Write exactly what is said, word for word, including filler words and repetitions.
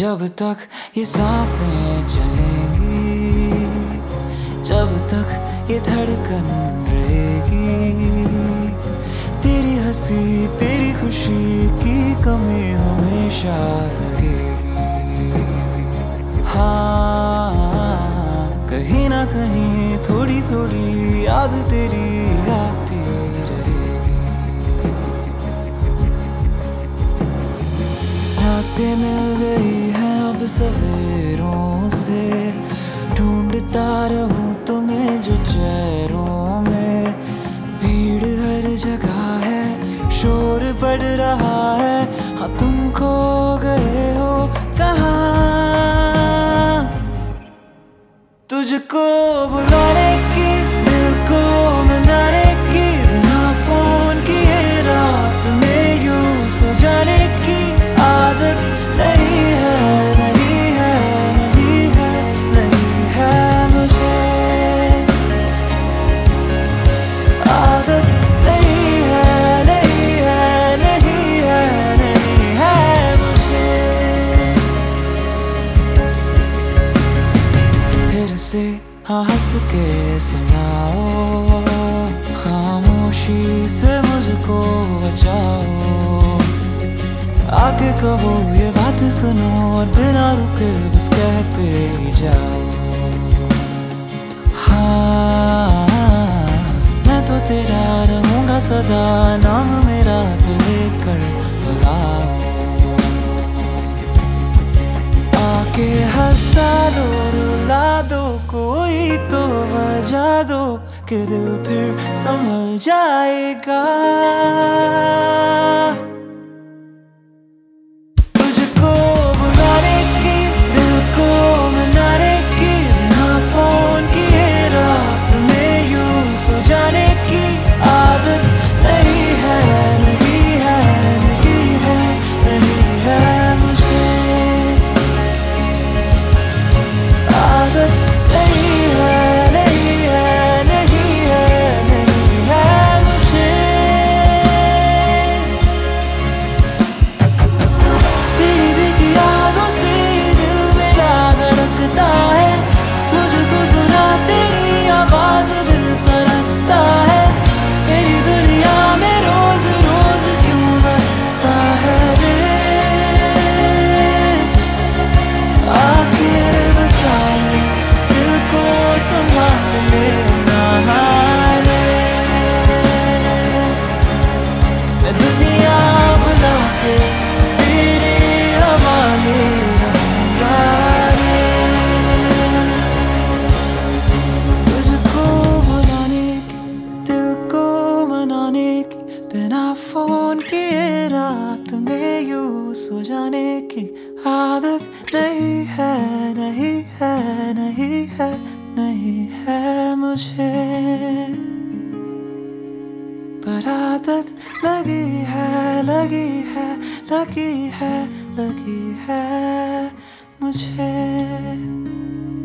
जब तक ये सांसें चलेंगी, जब तक ये धड़कन रहेगी, तेरी हंसी तेरी खुशी की कमी हमेशा लगेगी। हाँ, कहीं ना कहीं थोड़ी थोड़ी याद तेरी आती रहेगी। रातें मिल गई हैं अब सवेरों से, ढूंढता रहूं तुम्हें जो चेहरों में। भीड़ हर जगह है, शोर बढ़ रहा है, हाँ तुम खो गए हो कहाँ। तुझको बुलाने की, दिल को मनाने की, बिना फोन किए रात में यूं सो जाने की आदत नहीं है, नहीं है, नहीं है, नहीं है मुझे। आदत नहीं है, नहीं है, नहीं है, नहीं है मुझे। फिर से हाँ हंस के सुनाओ, खामोशी से मुझको बचाओ। आके कहो ये बात सुनो और बिना रुके बस कहते ही जाओ। हाँ, मैं तो तेरा रहूंगा सदा, नाम मेरा तो लेकर बुलाओ। आके हंसा दो रुला दो, कोई तो बजा दो कि दिल फिर संभल जाएगा। तुझको बुलाने की, दिल को मनाने की, बिना फोन किए रात में यूं सो जाने की आदत नहीं है, नहीं है, नहीं है, नहीं है मुझे। आदत नहीं है, नहीं है, नहीं है, नहीं है मुझे। तेरी बीती यादों से दिल मेरा धड़कता है, मुझको सुना तेरी आवाज दिल तरसता है। मेरी दुनिया में रोज रोज क्यों बरसता है रे। आके बचा ले, दिल को संभाल लेना रे। मैं दुनिया बुला के तेरे हवाले रहूंगा रे। तुझको बुलाने की, दिल को मनाने की, बिना फोन किए रात में यूं सो जाने की आदत नहीं है, नहीं है, नहीं है, नहीं है मुझे। पर आदत लगी है, लगी है, लगी है, लगी है मुझे।